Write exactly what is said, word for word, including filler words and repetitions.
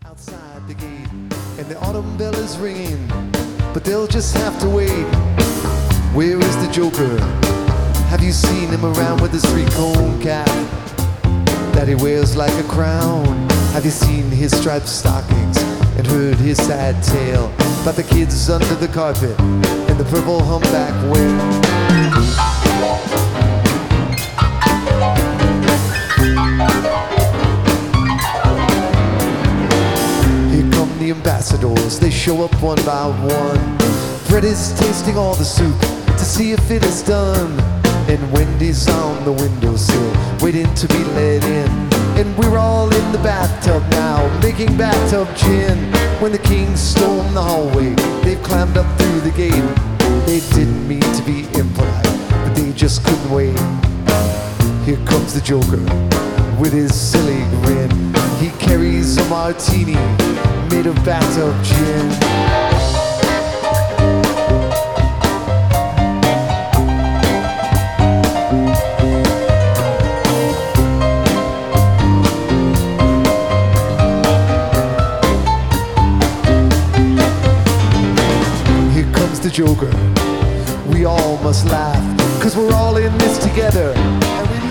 outside the gate, and the autumn bell is ringing, but they'll just have to wait. Where is the Joker? Have you seen him around with his three-cone cap that he wears like a crown? Have you seen his striped stockings and heard his sad tale about the kids under the carpet and the purple humpback whale? The ambassadors, they show up one by one. Fred is tasting all the soup to see if it is done, and Wendy's on the windowsill waiting to be let in. And we're all in the bathtub now, making bathtub gin, when the kings storm the hallway. They've climbed up through the gate. They didn't mean to be impolite, but they just couldn't wait. Here comes the Joker with his silly grin. He carries a martini made of bathtub gin. Here comes the Joker. We all must laugh, 'cause we're all in this together, and we